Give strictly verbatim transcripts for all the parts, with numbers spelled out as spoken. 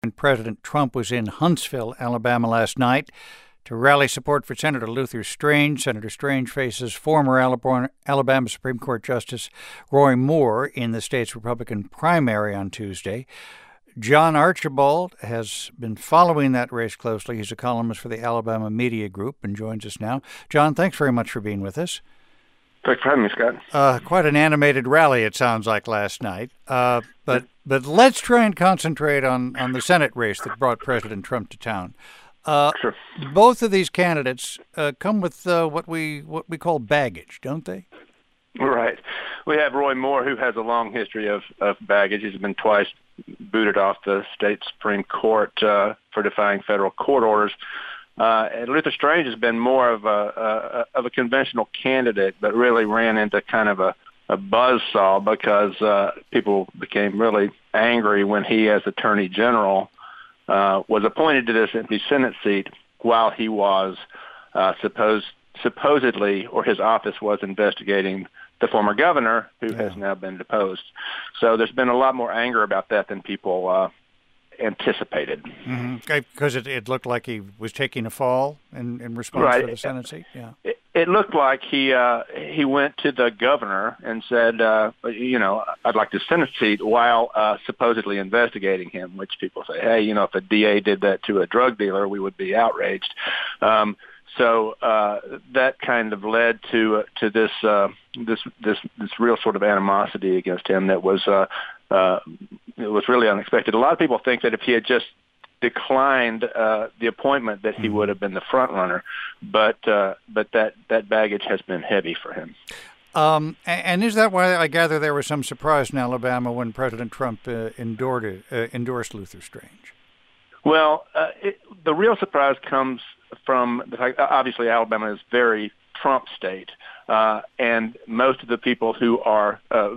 And President Trump was in Huntsville, Alabama last night to rally support for Senator Luther Strange. Senator Strange faces former Alabama Supreme Court Justice Roy Moore in the state's Republican primary on Tuesday. John Archibald has been following that race closely. He's a columnist for the Alabama Media Group and joins us now. John, thanks very much for being with us. Thanks for having me, Scott. Uh, quite an animated rally, it sounds like, last night. Uh, but but let's try and concentrate on, on the Senate race that brought President Trump to town. Uh, sure. Both of these candidates uh, come with uh, what we what we call baggage, don't they? Right. We have Roy Moore, who has a long history of, of baggage. He's been twice booted off the state Supreme Court uh, for defying federal court orders. Uh, and Luther Strange has been more of a, a of a conventional candidate, but really ran into kind of a, a buzzsaw because uh, people became really angry when he, as Attorney General, uh, was appointed to this empty Senate seat while he was uh, supposed supposedly, or his office was investigating the former governor, who yeah. has now been deposed. So there's been a lot more anger about that than people uh, anticipated. Mm-hmm. Because it, it looked like he was taking a fall in, in response right. to the Senate seat? Yeah. It, it looked like he uh, he went to the governor and said, uh, you know, I'd like the Senate seat while uh, supposedly investigating him, which people say, hey, you know, if a D A did that to a drug dealer, we would be outraged. Um, So uh, that kind of led to uh, to this uh, this this this real sort of animosity against him that was uh, uh, it was really unexpected. A lot of people think that if he had just declined uh, the appointment, that he would have been the front runner, but uh, but that that baggage has been heavy for him. Um, and is that why I gather there was some surprise in Alabama when President Trump uh, endorsed uh, endorsed Luther Strange? Well, uh, it, the real surprise comes from the fact, obviously, Alabama is a very Trump state, uh, and most of the people who are uh,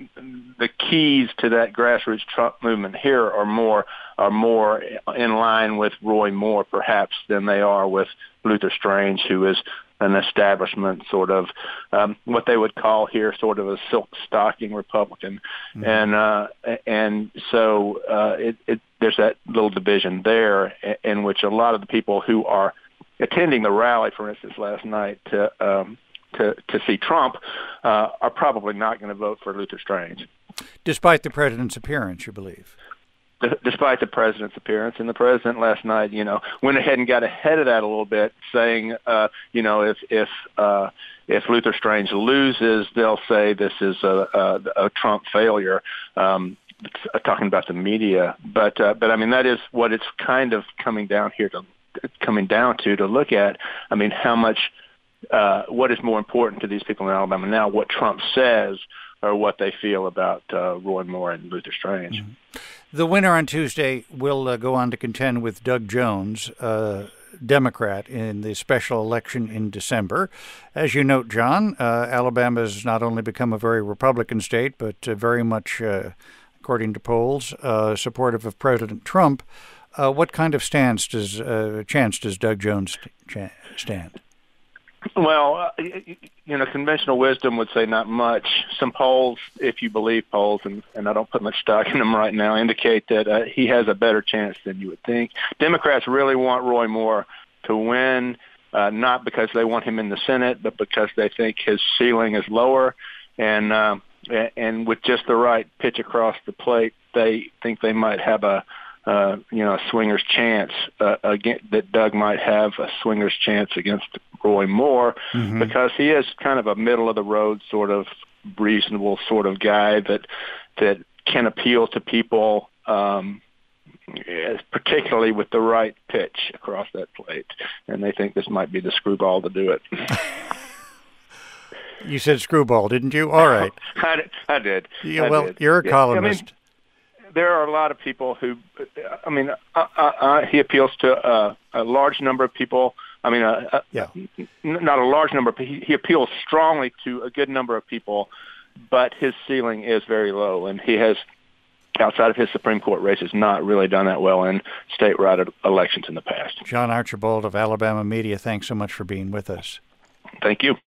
the keys to that grassroots Trump movement here are more are more in line with Roy Moore, perhaps, than they are with Luther Strange, who is an establishment sort of um, what they would call here sort of a silk stocking Republican, mm-hmm. and uh, and so uh, it, it, there's that little division there in which a lot of the people who are attending the rally, for instance, last night to um, to, to see Trump uh, are probably not going to vote for Luther Strange, despite the president's appearance. You believe? Despite the president's appearance. And the president last night, you know, went ahead and got ahead of that a little bit, saying, uh, you know, if if uh, if Luther Strange loses, they'll say this is a, a, a Trump failure. Um, talking about the media, but uh, but I mean that is what it's kind of coming down here to coming down to to look at. I mean, how much uh, what is more important to these people in Alabama now? What Trump says, or what they feel about uh, Roy Moore and Luther Strange. Mm-hmm. The winner on Tuesday will uh, go on to contend with Doug Jones, uh, Democrat, in the special election in December. As you note, John, uh, Alabama has not only become a very Republican state, but uh, very much, uh, according to polls, uh, supportive of President Trump. Uh, what kind of stance does uh, chance does Doug Jones st- stand? Well, uh, you know, conventional wisdom would say not much. Some polls, if you believe polls, and, and I don't put much stock in them right now, indicate that uh, he has a better chance than you would think. Democrats really want Roy Moore to win, uh, not because they want him in the Senate, but because they think his ceiling is lower. And uh, and with just the right pitch across the plate, they think they might have a Uh, you know, a swinger's chance uh, again, that Doug might have a swinger's chance against Roy Moore, mm-hmm. because he is kind of a middle of the road sort of reasonable sort of guy that that can appeal to people, um, particularly with the right pitch across that plate. And they think this might be the screwball to do it. You said screwball, didn't you? All right. I did. I did. Yeah, I well, did. you're a yeah, columnist. I mean, there are a lot of people who, I mean, uh, uh, uh, he appeals to uh, a large number of people. I mean, uh, uh, yeah. n- not a large number, but he, he appeals strongly to a good number of people, but his ceiling is very low, and he has, outside of his Supreme Court races, not really done that well in statewide elections in the past. John Archibald of Alabama Media, thanks so much for being with us. Thank you.